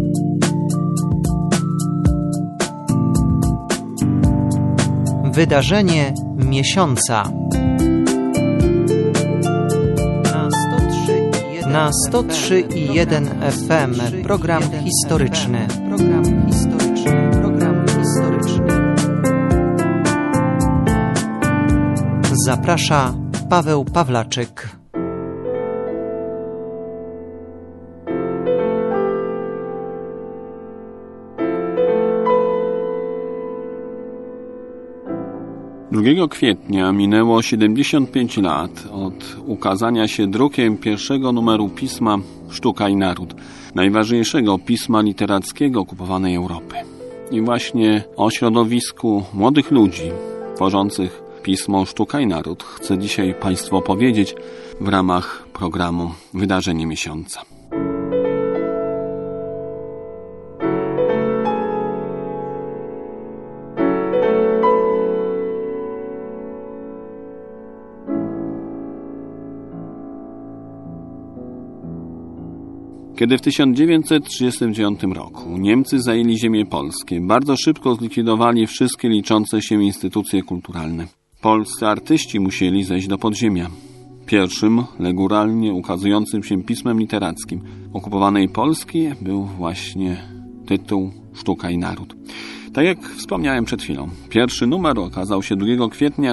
Wydarzenie miesiąca. Na 103,1 FM program historyczny. Zaprasza Paweł Pawlaczyk. Drugiego kwietnia minęło 75 lat od ukazania się drukiem pierwszego numeru pisma Sztuka i Naród, najważniejszego pisma literackiego okupowanej Europy. I właśnie o środowisku młodych ludzi tworzących pismo Sztuka i Naród chcę dzisiaj Państwu opowiedzieć w ramach programu Wydarzenie miesiąca. Kiedy w 1939 roku Niemcy zajęli ziemie polskie, bardzo szybko zlikwidowali wszystkie liczące się instytucje kulturalne. Polscy artyści musieli zejść do podziemia. Pierwszym legalnie ukazującym się pismem literackim okupowanej Polski był właśnie tytuł Sztuka i Naród. Tak jak wspomniałem przed chwilą, pierwszy numer okazał się 2 kwietnia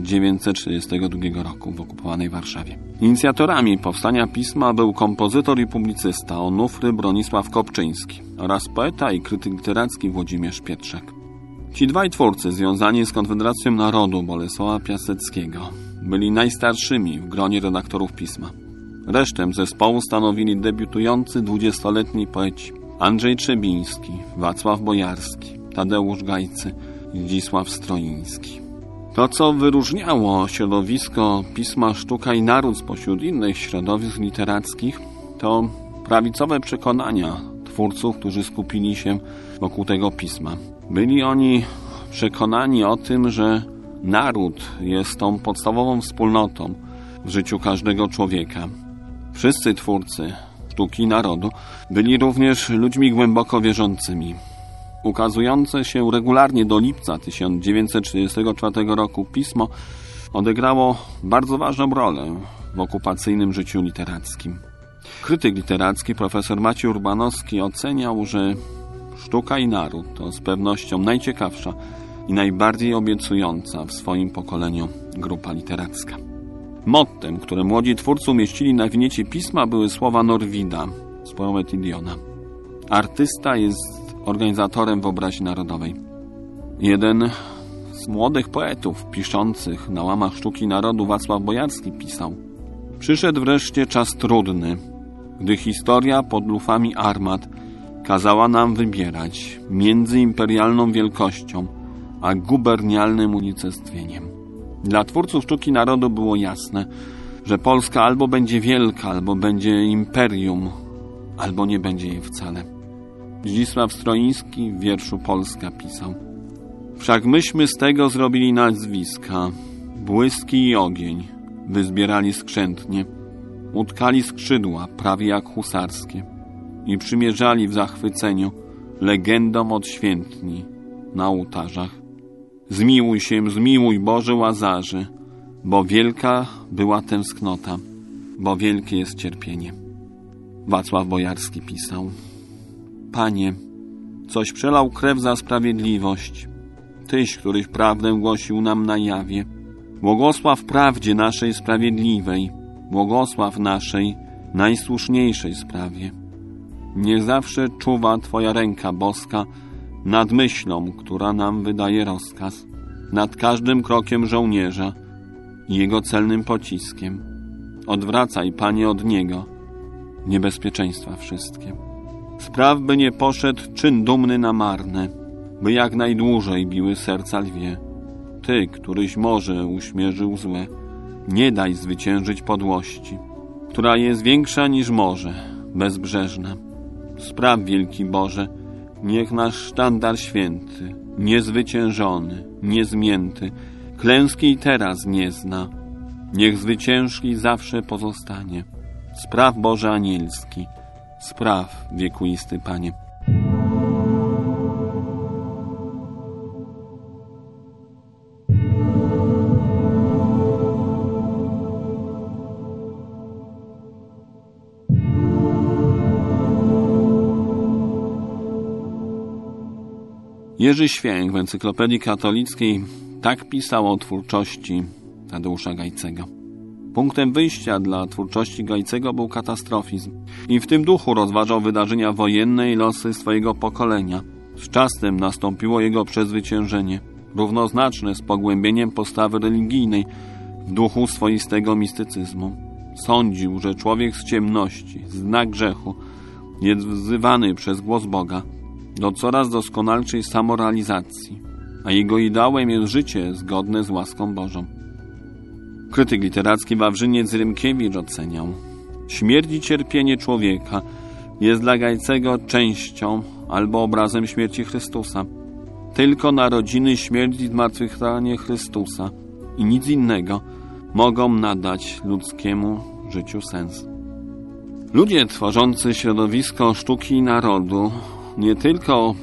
1942 roku w okupowanej Warszawie. Inicjatorami powstania pisma był kompozytor i publicysta Onufry Bronisław Kopczyński oraz poeta i krytyk literacki Włodzimierz Pietrzak. Ci dwaj twórcy związani z Konfederacją Narodu Bolesława Piaseckiego byli najstarszymi w gronie redaktorów pisma. Resztę zespołu stanowili debiutujący 20-letni poeci Andrzej Trzebiński, Wacław Bojarski, Tadeusz Gajcy i Zdzisław Stroiński. To, co wyróżniało środowisko pisma Sztuka i Naród spośród innych środowisk literackich, to prawicowe przekonania twórców, którzy skupili się wokół tego pisma. Byli oni przekonani o tym, że naród jest tą podstawową wspólnotą w życiu każdego człowieka. Wszyscy twórcy Sztuki i Narodu byli również ludźmi głęboko wierzącymi. Ukazujące się regularnie do lipca 1934 roku pismo odegrało bardzo ważną rolę w okupacyjnym życiu literackim. Krytyk literacki profesor Maciej Urbanowski oceniał, że Sztuka i Naród to z pewnością najciekawsza i najbardziej obiecująca w swoim pokoleniu grupa literacka. Mottem, które młodzi twórcy umieścili na winiecie pisma, były słowa Norwida z Poet Idiona. Artysta jest organizatorem wyobraźni narodowej. Jeden z młodych poetów piszących na łamach Sztuki Narodu, Wacław Bojarski, pisał: przyszedł wreszcie czas trudny, gdy historia pod lufami armat kazała nam wybierać między imperialną wielkością a gubernialnym unicestwieniem. Dla twórców Sztuki Narodu było jasne, że Polska albo będzie wielka, albo będzie imperium, albo nie będzie jej wcale. Zdzisław Stroiński w wierszu Polska pisał: wszak myśmy z tego zrobili nazwiska, błyski i ogień, wyzbierali skrzętnie, utkali skrzydła prawie jak husarskie i przymierzali w zachwyceniu legendom odświętni na ołtarzach. Zmiłuj się, zmiłuj Boże Łazarzy, bo wielka była tęsknota, bo wielkie jest cierpienie. Wacław Bojarski pisał: Panie, coś przelał krew za sprawiedliwość, Tyś, któryś prawdę głosił nam na jawie. Błogosław prawdzie naszej sprawiedliwej, błogosław naszej najsłuszniejszej sprawie. Niech zawsze czuwa Twoja ręka boska nad myślą, która nam wydaje rozkaz, nad każdym krokiem żołnierza i jego celnym pociskiem. Odwracaj, Panie, od niego niebezpieczeństwa wszystkie. Spraw, by nie poszedł czyn dumny na marne, by jak najdłużej biły serca lwie. Ty, któryś morze uśmierzył złe, nie daj zwyciężyć podłości, która jest większa niż morze, bezbrzeżna. Spraw, wielki Boże, niech nasz sztandar święty, niezwyciężony, niezmięty, klęski i teraz nie zna. Niech zwyciężki zawsze pozostanie. Spraw, Boże anielski, spraw, wiekuisty Panie. Jerzy Święk w Encyklopedii Katolickiej tak pisał o twórczości Tadeusza Gajcego. Punktem wyjścia dla twórczości Gajcego był katastrofizm i w tym duchu rozważał wydarzenia wojenne i losy swojego pokolenia. Z czasem nastąpiło jego przezwyciężenie, równoznaczne z pogłębieniem postawy religijnej w duchu swoistego mistycyzmu. Sądził, że człowiek z ciemności, z dna grzechu, jest wzywany przez głos Boga do coraz doskonalszej samorealizacji, a jego ideałem jest życie zgodne z łaską Bożą. Krytyk literacki Wawrzyniec Rymkiewicz oceniał: śmierć i cierpienie człowieka jest dla Gajcego częścią albo obrazem śmierci Chrystusa. Tylko narodziny, śmierć i zmartwychwstanie Chrystusa i nic innego mogą nadać ludzkiemu życiu sens. Ludzie tworzący środowisko sztuki i narodu nie tylko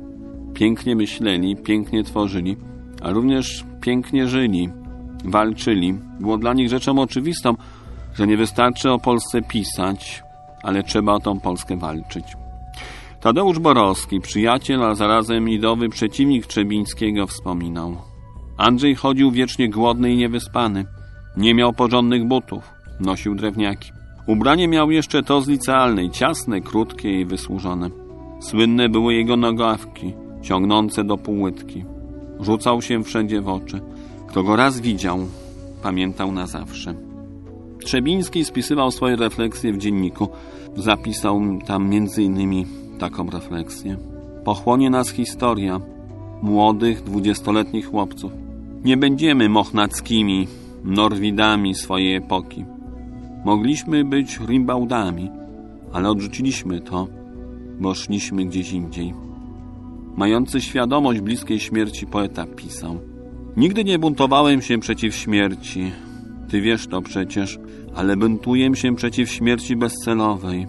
pięknie myśleli, pięknie tworzyli, a również pięknie żyli, walczyli. Było dla nich rzeczą oczywistą, że nie wystarczy o Polsce pisać, ale trzeba o tą Polskę walczyć. Tadeusz Borowski, przyjaciel, a zarazem idowy przeciwnik Trzebińskiego, wspominał: Andrzej chodził wiecznie głodny i niewyspany. Nie miał porządnych butów, nosił drewniaki. Ubranie miał jeszcze to z licealnej, ciasne, krótkie i wysłużone. Słynne były jego nogawki, ciągnące do półłytki. Rzucał się wszędzie w oczy. Kto go raz widział, pamiętał na zawsze. Trzebiński spisywał swoje refleksje w dzienniku. Zapisał tam m.in. taką refleksję: pochłonie nas historia młodych, 20-letnich chłopców. Nie będziemy Mochnackimi, Norwidami swojej epoki. Mogliśmy być Rimbaudami, ale odrzuciliśmy to, bo szliśmy gdzieś indziej. Mający świadomość bliskiej śmierci poeta pisał: nigdy nie buntowałem się przeciw śmierci. Ty wiesz to przecież, ale buntuję się przeciw śmierci bezcelowej.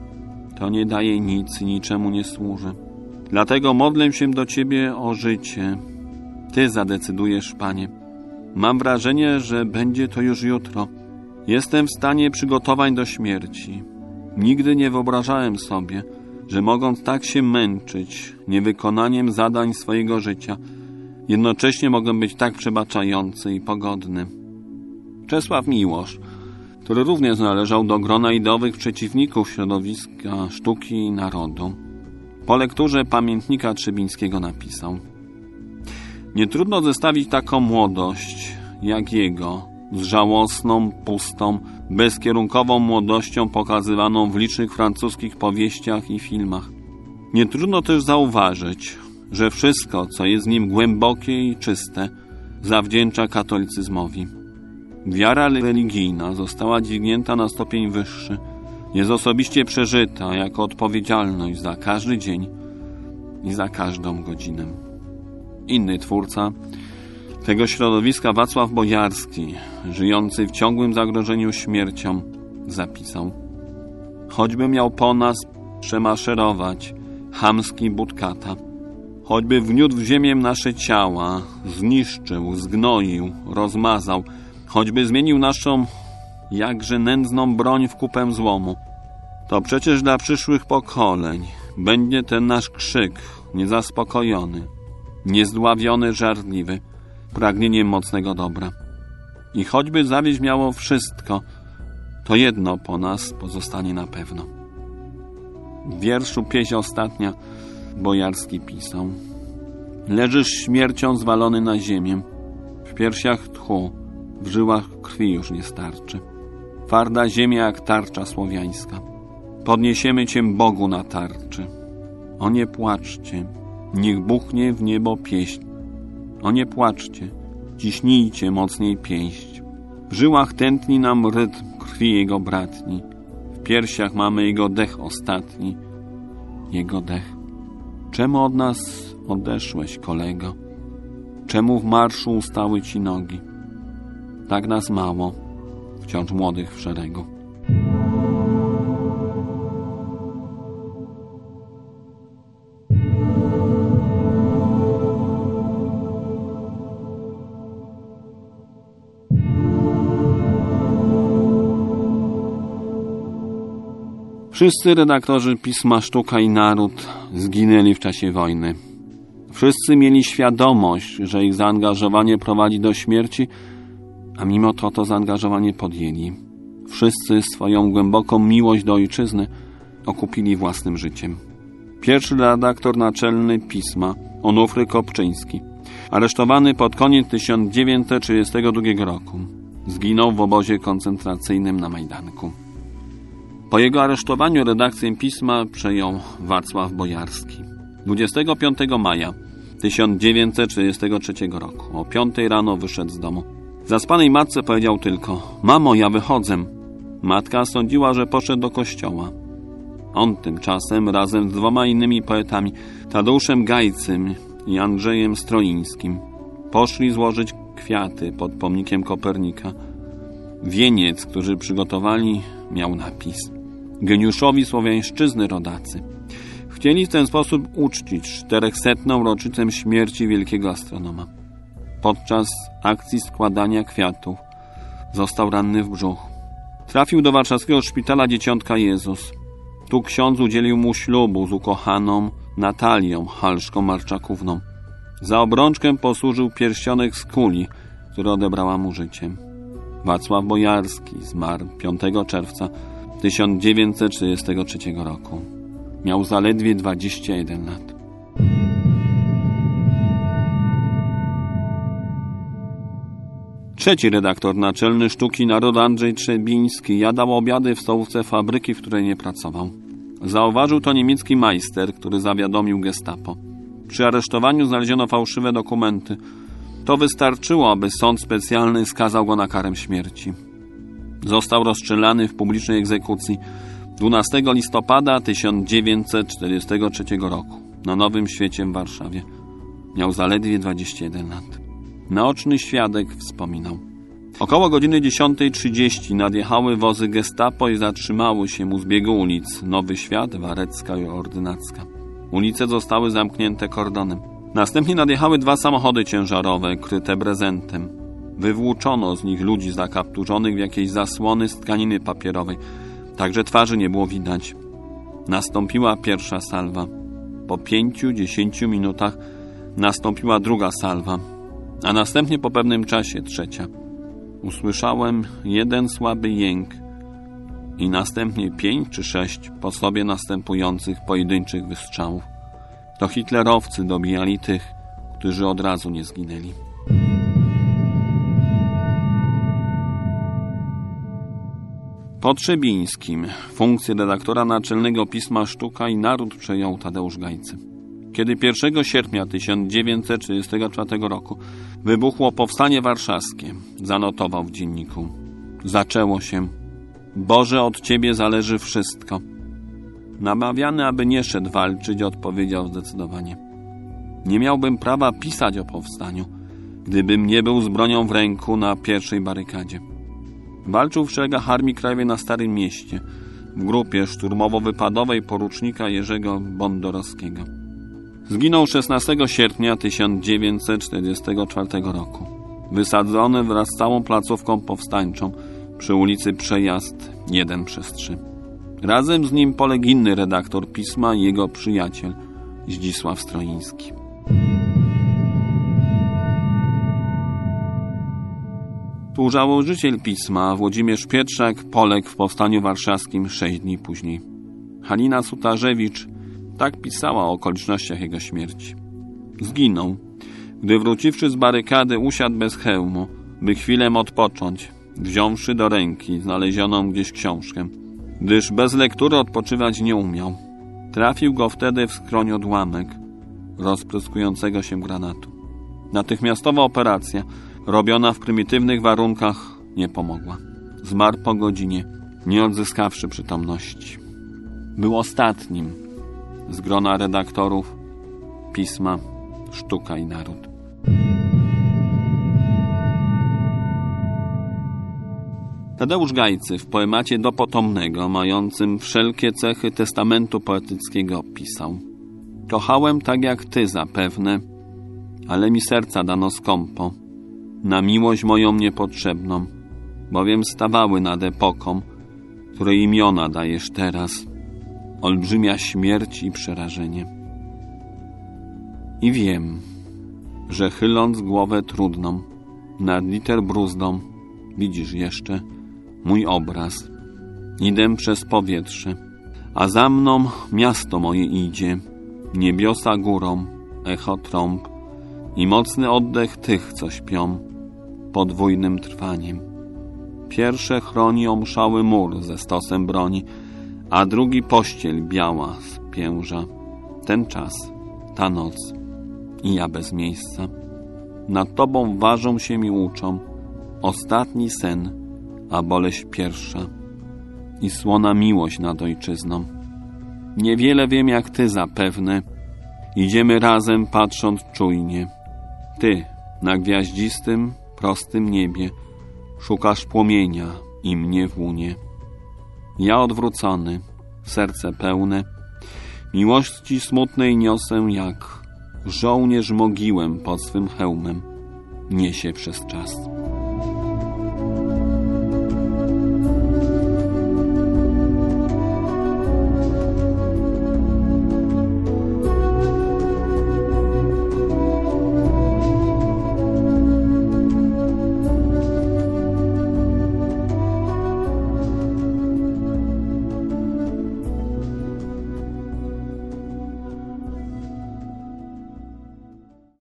To nie daje nic i niczemu nie służy. Dlatego modlę się do Ciebie o życie. Ty zadecydujesz, Panie. Mam wrażenie, że będzie to już jutro. Jestem w stanie przygotowań do śmierci. Nigdy nie wyobrażałem sobie, że mogąc tak się męczyć niewykonaniem zadań swojego życia, jednocześnie mogę być tak przebaczający i pogodny. Czesław Miłosz, który również należał do grona idowych przeciwników środowiska sztuki i narodu, po lekturze pamiętnika Trzebińskiego napisał: nie trudno zestawić taką młodość jak jego z żałosną, pustą, bezkierunkową młodością pokazywaną w licznych francuskich powieściach i filmach. Nie trudno też zauważyć, że wszystko, co jest w nim głębokie i czyste, zawdzięcza katolicyzmowi. Wiara religijna została dźwignięta na stopień wyższy, jest osobiście przeżyta jako odpowiedzialność za każdy dzień i za każdą godzinę. Inny twórca tego środowiska, Wacław Bojarski, żyjący w ciągłym zagrożeniu śmiercią, zapisał: choćby miał po nas przemaszerować chamski Budkata, choćby wgniótł w ziemię nasze ciała, zniszczył, zgnoił, rozmazał, choćby zmienił naszą jakże nędzną broń w kupę złomu, to przecież dla przyszłych pokoleń będzie ten nasz krzyk niezaspokojony, niezdławiony, żarliwy, pragnieniem mocnego dobra. I choćby zawieść miało wszystko, to jedno po nas pozostanie na pewno. W wierszu Pieśń ostatnia Bojarski pisał: leżysz śmiercią zwalony na ziemię, w piersiach tchu, w żyłach krwi już nie starczy. Twarda ziemia jak tarcza słowiańska. Podniesiemy Cię Bogu na tarczy. O nie płaczcie, niech buchnie w niebo pieśń. O nie płaczcie, ciśnijcie mocniej pięść. W żyłach tętni nam rytm krwi Jego bratni. W piersiach mamy Jego dech ostatni. Jego dech. Czemu od nas odeszłeś, kolego? Czemu w marszu ustały Ci nogi? Tak nas mało, wciąż młodych w szeregu. Wszyscy redaktorzy pisma Sztuka i Naród zginęli w czasie wojny. Wszyscy mieli świadomość, że ich zaangażowanie prowadzi do śmierci, a mimo to zaangażowanie podjęli. Wszyscy swoją głęboką miłość do ojczyzny okupili własnym życiem. Pierwszy redaktor naczelny pisma, Onufry Kopczyński, aresztowany pod koniec 1932 roku, zginął w obozie koncentracyjnym na Majdanku. Po jego aresztowaniu redakcję pisma przejął Wacław Bojarski. 25 maja 1933 roku o 5 rano wyszedł z domu. Zaspanej matce powiedział tylko: mamo, ja wychodzę. Matka sądziła, że poszedł do kościoła. On tymczasem razem z 2 innymi poetami, Tadeuszem Gajcym i Andrzejem Stroińskim, poszli złożyć kwiaty pod pomnikiem Kopernika. Wieniec, który przygotowali, miał napis: geniuszowi słowiańszczyzny rodacy. Chcieli w ten sposób uczcić 400. rocznicę śmierci wielkiego astronoma. Podczas akcji składania kwiatów został ranny w brzuch. Trafił do warszawskiego szpitala Dzieciątka Jezus. Tu ksiądz udzielił mu ślubu z ukochaną Natalią Halszką-Marczakówną. Za obrączkę posłużył pierścionek z kuli, który odebrała mu życie. Wacław Bojarski zmarł 5 czerwca 1933 roku. Miał zaledwie 21 lat. Trzeci redaktor naczelny Sztuki Narodu, Andrzej Trzebiński, jadał obiady w stołówce fabryki, w której nie pracował. Zauważył to niemiecki majster, który zawiadomił gestapo. Przy aresztowaniu znaleziono fałszywe dokumenty. To wystarczyło, aby sąd specjalny skazał go na karę śmierci. Został rozstrzelany w publicznej egzekucji 12 listopada 1943 roku na Nowym Świecie w Warszawie. Miał zaledwie 21 lat. Naoczny świadek wspominał: około godziny 10:30 nadjechały wozy gestapo i zatrzymały się u zbiegu ulic Nowy Świat, Warecka i Ordynacka. Ulice zostały zamknięte kordonem. Następnie nadjechały 2 samochody ciężarowe kryte brezentem. Wywłóczono z nich ludzi zakapturzonych w jakieś zasłony z tkaniny papierowej. Także twarzy nie było widać. Nastąpiła pierwsza salwa. Po 5-10 minutach nastąpiła druga salwa, a następnie po pewnym czasie trzecia. Usłyszałem jeden słaby jęk i następnie 5 czy 6 po sobie następujących pojedynczych wystrzałów. To hitlerowcy dobijali tych, którzy od razu nie zginęli. Po Trzebińskim funkcję redaktora naczelnego pisma Sztuka i Naród przejął Tadeusz Gajcy. Kiedy 1 sierpnia 1934 roku wybuchło Powstanie Warszawskie, zanotował w dzienniku: zaczęło się. Boże, od Ciebie zależy wszystko. Namawiany, aby nie szedł walczyć, odpowiedział zdecydowanie: nie miałbym prawa pisać o powstaniu, gdybym nie był z bronią w ręku na pierwszej barykadzie. Walczył w szeregach Armii Krajowej na Starym Mieście, w grupie szturmowo-wypadowej porucznika Jerzego Bondorowskiego. Zginął 16 sierpnia 1944 roku, wysadzony wraz z całą placówką powstańczą przy ulicy Przejazd 1/3. Razem z nim poległ inny redaktor pisma i jego przyjaciel Zdzisław Stroiński. Współzałożyciel pisma Włodzimierz Pietrzak poległ w Powstaniu Warszawskim 6 dni później. Halina Sutarzewicz tak pisała o okolicznościach jego śmierci. Zginął, gdy wróciwszy z barykady usiadł bez hełmu, by chwilę odpocząć, wziąwszy do ręki znalezioną gdzieś książkę, gdyż bez lektury odpoczywać nie umiał. Trafił go wtedy w skroń odłamek rozpryskującego się granatu. Natychmiastowa operacja, robiona w prymitywnych warunkach, nie pomogła. Zmarł po godzinie, nie odzyskawszy przytomności. Był ostatnim z grona redaktorów pisma Sztuka i Naród. Tadeusz Gajcy w poemacie do potomnego, mającym wszelkie cechy testamentu poetyckiego, pisał: kochałem tak jak ty zapewne, ale mi serca dano skąpo, na miłość moją niepotrzebną, bowiem stawały nad epoką, której imiona dajesz teraz, olbrzymia śmierć i przerażenie. I wiem, że chyląc głowę trudną nad liter bruzdą, widzisz jeszcze mój obraz. Idę przez powietrze, a za mną miasto moje idzie, niebiosa górą, echo trąb i mocny oddech tych, co śpią podwójnym trwaniem. Pierwsze chroni omszały mur ze stosem broni, a drugi pościel biała z pięża. Ten czas, ta noc i ja bez miejsca. Nad tobą ważą się mi uczą ostatni sen, a boleść pierwsza i słona miłość nad ojczyzną. Niewiele wiem jak ty zapewne, idziemy razem patrząc czujnie. Ty na gwiaździstym, prostym niebie szukasz płomienia i mnie w łunie. Ja odwrócony, serce pełne, miłości smutnej niosę jak żołnierz mogiłę pod swym hełmem niesie przez czas.